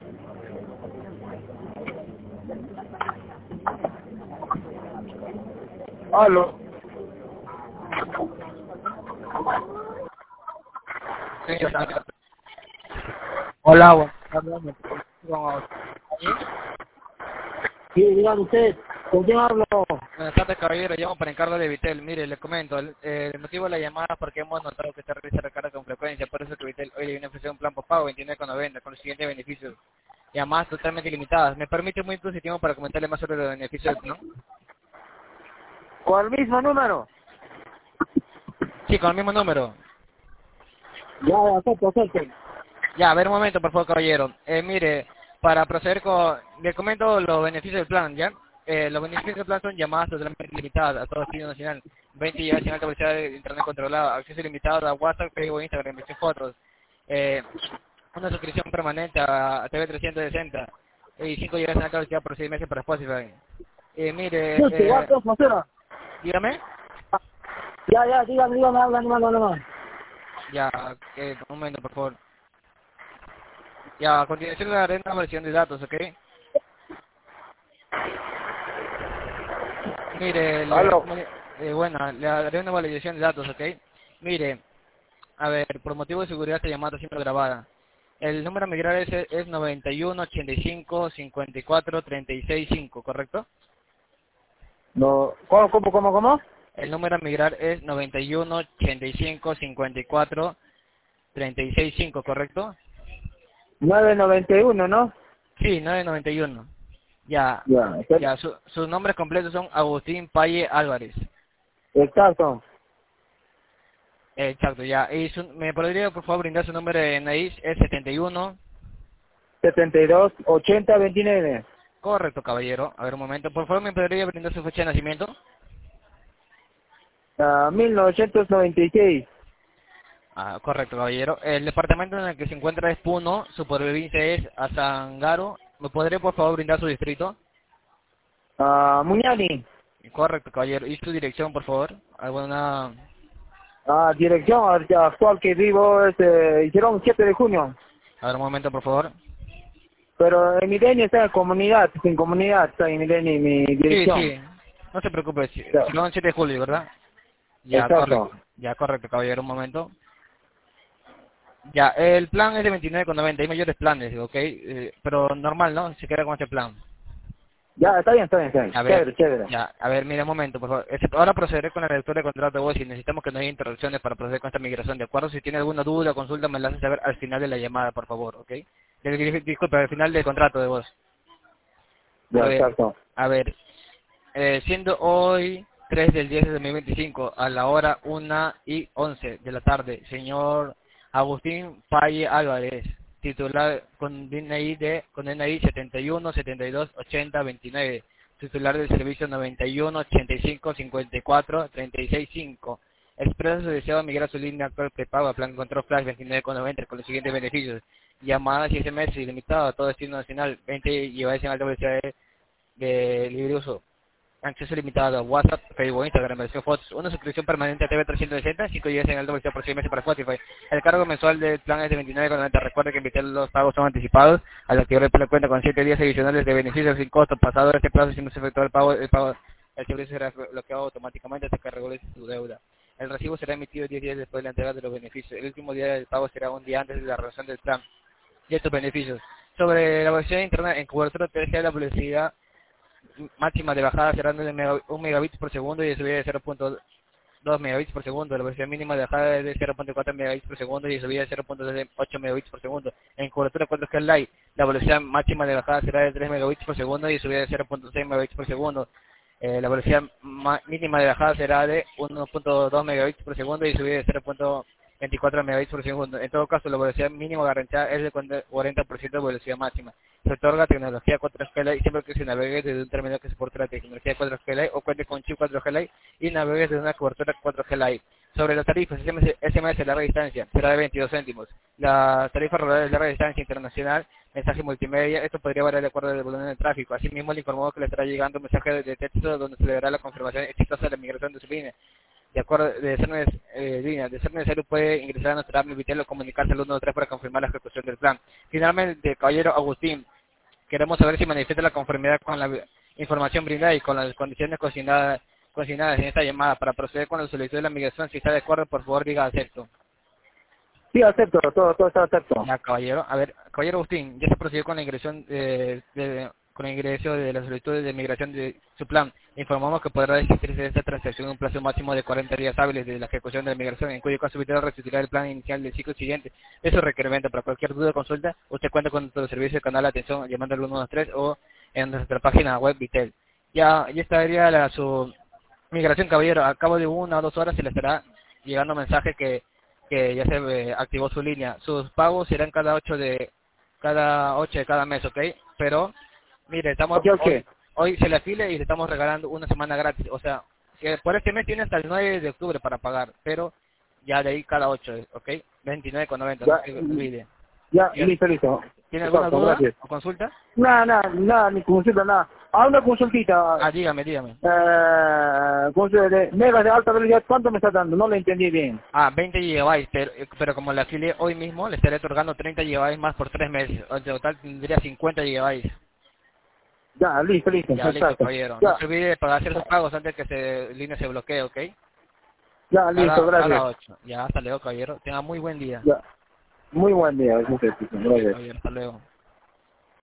Aló. Hola, buenas tardes. Sí, dígame usted, ¿con quién hablo? Buenas tardes, caballero. Llamo para encargo de Vitel. Mire, le comento. El motivo de la llamada es porque hemos notado que se realiza recarga con frecuencia. Por eso que Vitel hoy le viene a ofrecer un plan postpago 29,90 con los siguientes beneficios. Llamadas totalmente ilimitadas. Me permite muy positivo para comentarle más sobre los beneficios del plan. ¿Con el mismo número? Sí, con el mismo número. Ya, acepto. Ya, a ver un momento, por favor, caballero. Mire, para proceder con... Le comento los beneficios del plan, ¿ya? Los beneficios del plan son llamadas totalmente ilimitadas a todo destino nacional, 20 GB sin alta velocidad de internet controlado, acceso ilimitado a WhatsApp, Facebook, Instagram, envío fotos, una suscripción permanente a TV 360 y 5 GB sin alta velocidad por 6 meses para Spotify. Mire, Sí, ya, pues, Macera. dígame. Ya, dígame, habla, no. Ya, un momento, por favor. Ya, a continuación le daré una versión de datos, ¿ok? Mire, Aló. bueno, le daré una validación de datos, ¿ok? Mire, a ver, por motivo de seguridad esta llamada siempre grabada. El número a migrar es 91 85 54 36 5, ¿correcto? No, ¿cómo? El número a migrar es 91 85 54 36 5, ¿correcto? 991, ¿no? Sí, 991. Ya, Ya, ya, sus nombres completos son Agustín Paye Álvarez. exacto. Exacto, ya. Y ¿me podría, por favor, brindar su número de NIS? Es 71. 72 80 29. Correcto, caballero. A ver, un momento. Por favor, ¿me podría brindar su fecha de nacimiento? 1996. Ah, correcto, caballero. El departamento en el que se encuentra es Puno. Su provincia es Azangaro. ¿Me podría, por favor, brindar su distrito? Muñani. Correcto, caballero. ¿Y su dirección, por favor? ¿Alguna...? Dirección actual que vivo es hicieron 7 de junio. A ver, un momento, por favor. Pero en Milenio está sin comunidad está en Milenio mi Sí, dirección. sí. No se preocupe. Ya, Son 7 de julio, ¿verdad? Ya, exacto. correcto. Ya, correcto, caballero. Un momento. Ya, el plan es de 29,90. Hay mayores planes, ¿ok? Pero normal, ¿no? Se queda con este plan. Ya, está bien. A ver, Chévere. ya, a ver, mira un momento, por favor. Ahora procederé con la lectura de contrato de voz y necesitamos que no haya interrupciones para proceder con esta migración, ¿de acuerdo? Si tiene alguna duda o consulta, me la hace saber al final de la llamada, por favor, ¿ok? Disculpe, al final del contrato de voz. Ya, exacto. A ver, siendo hoy 3 del 10 de 2025 a la hora 1:11 de la tarde, señor Agustín Paye Álvarez, titular con DNI 71 72 80 29, titular del servicio 91 85 54 36 5. Expresa su deseo de migrar a su línea actual prepago a plan control flash 29,90 con los siguientes beneficios: llamadas y SMS ilimitadas a todo destino nacional, 20 GB en alta velocidad de libre uso, acceso limitado a WhatsApp, Facebook, Instagram, versión fotos, una suscripción permanente a TV 360, 5 GB en alta velocidad por 6 meses para Spotify. El cargo mensual del plan es de 29,90. Recuerde que invitar los pagos son anticipados. Al activar el plan cuenta con 7 días adicionales de beneficios sin costo. Pasado este plazo, si no se efectúa el servicio será bloqueado automáticamente hasta que regularice su deuda. El recibo será emitido 10 días después de la entrega de los beneficios. El último día del pago será un día antes de la renovación del plan y estos beneficios. Sobre la velocidad de internet en cobertura 3G, la velocidad máxima de bajada será de 1 megabits por segundo y de subida de 0.2 megabits por segundo. La velocidad mínima de bajada es de 0.4 megabits por segundo y de subida de 0.8 megabits por segundo. En cobertura 4G Lite, la velocidad máxima de bajada será de 3 megabits por segundo y de subida de 0.6 megabits por segundo. La velocidad mínima de bajada será de 1.2 megabits por segundo y subida de 0.24 megabits por segundo. En todo caso, la velocidad mínima garantizada es de 40% de velocidad máxima. Se otorga tecnología 4G Lite siempre que se navegue desde un terminal que soporte la tecnología 4G Lite o cuente con chip 4G Lite y navegue desde una cobertura 4G Lite. Sobre las tarifas, SMS de larga distancia será de 22 céntimos. La tarifa rural de larga distancia internacional, mensaje multimedia, esto podría variar de acuerdo al volumen de tráfico. Asimismo, le informó que le estará llegando un mensaje de texto donde se le dará la confirmación exitosa de la migración de su línea. De acuerdo, de ser necesario puede ingresar a nuestra app Mi Vitel o comunicarse al 123 para confirmar la ejecución del plan. Finalmente, caballero Agustín, queremos saber si manifiesta la conformidad con la información brindada y con las condiciones consignadas en esta llamada para proceder con la solicitud de la migración. Si está de acuerdo, por favor diga acepto. Sí, acepto, todo está acepto. Ya, caballero. A ver, caballero Agustín, ya se procedió con la ingresión con el ingreso de la solicitud de migración de su plan. Informamos que podrá existirse esta transacción en un plazo máximo de 40 días hábiles de la ejecución de la migración, en cuyo caso usted recibirá el plan inicial del ciclo siguiente de su requerimiento. Para cualquier duda o consulta, usted cuenta con nuestro servicio de canal de atención llamando al 123 o en nuestra página web Vitel. Ya estaría su migración, caballero. A cabo de 1 o 2 horas se le estará llegando mensaje que ya se activó su línea. Sus pagos serán cada 8 de cada mes, ¿ok? Pero mire, estamos Ok. hoy se le afile y le estamos regalando una semana gratis. O sea, que por este mes tiene hasta el 9 de octubre para pagar, pero ya de ahí cada 8, ¿ok? 29,90, no Ya, se olvide. ya, Ya. listo. ¿Tiene alguna Exacto, duda gracias. o consulta? Nada, ni consulta, nada. Una consultita. Dígame. Consulta de megas de alta velocidad, ¿cuánto me está dando? No lo entendí bien. 20 gigabytes, pero como le afilié hoy mismo, le estaré otorgando 30 gigabytes más por 3 meses. En total tendría 50 gigabytes. Ya, listo, Ya, listo, exacto. caballero. Ya, No se olvide de pagar ciertos pagos antes que línea se bloquee, ¿ok? ya, listo, Cada gracias. 8. Ya, hasta luego, caballero. Tenga muy buen día. Ya, muy buen día, gracias. Ok, caballero, hasta luego.